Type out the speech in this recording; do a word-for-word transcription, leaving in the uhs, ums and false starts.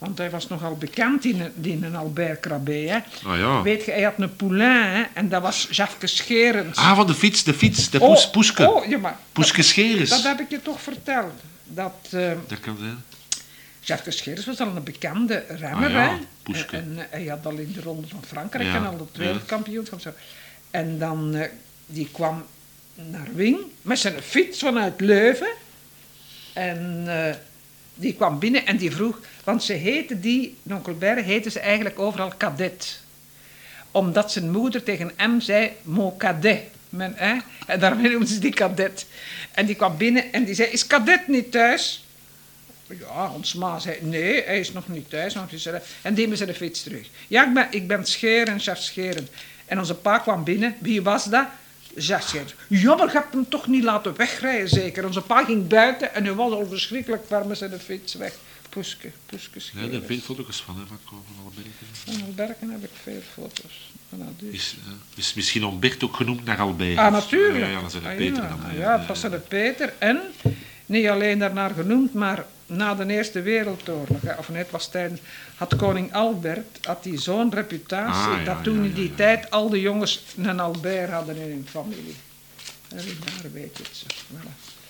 Want hij was nogal bekend, die, die een Albert Crabbe. Hè. Ah ja. Weet je, hij had een poulain, hè, en dat was Jacques Scherens. Ah, van de fiets, de fiets, de poes, poeske. Oh, ja, maar... Poeske Scheres. Dat, dat heb ik je toch verteld. Dat... Uh, dat kan zijn. Jacques Scheres was al een bekende remmer, ah, ja. hè. Poeske. En, en hij had al in de Ronde van Frankrijk ja. en al het wereldkampioenschap. Zo. En dan, uh, die kwam naar Wing met zijn fiets vanuit Leuven. En uh, die kwam binnen en die vroeg... Want ze heette die, Onkel Berre, heette ze eigenlijk overal Cadet. Omdat zijn moeder tegen hem zei, mon cadet. Men, hè? En daarmee noemden ze die Cadet. En die kwam binnen en die zei, is Cadet niet thuis? Ja, ons ma zei, nee, hij is nog niet thuis. Nog niet. En die met zijn fiets terug. Ja, ik ben, ik ben Scheren, Jacques Scheren. En onze pa kwam binnen. Wie was dat? Jacques Scheren. Ja, maar je hebt hem toch niet laten wegrijden, zeker? Onze pa ging buiten en hij was al verschrikkelijk ver met zijn fiets weg. Poeske, Poeske Scheren. Ja, daar heb je veel foto's van, hè, van, van Alberken. Van Alberken heb ik veel foto's. Dus. Is, uh, is misschien Albert ook genoemd naar Albert? Ah, natuurlijk. Ja, ja, dat is ah, Peter ja. dan. Ah, ja, het was de Peter. En niet alleen daarnaar genoemd, maar na de Eerste Wereldoorlog, of net was tijdens, had koning Albert had die zo'n reputatie ah, ja, dat toen ja, ja, in die ja. tijd al de jongens een Albert hadden in hun familie. En daar weet je het zo. Voilà.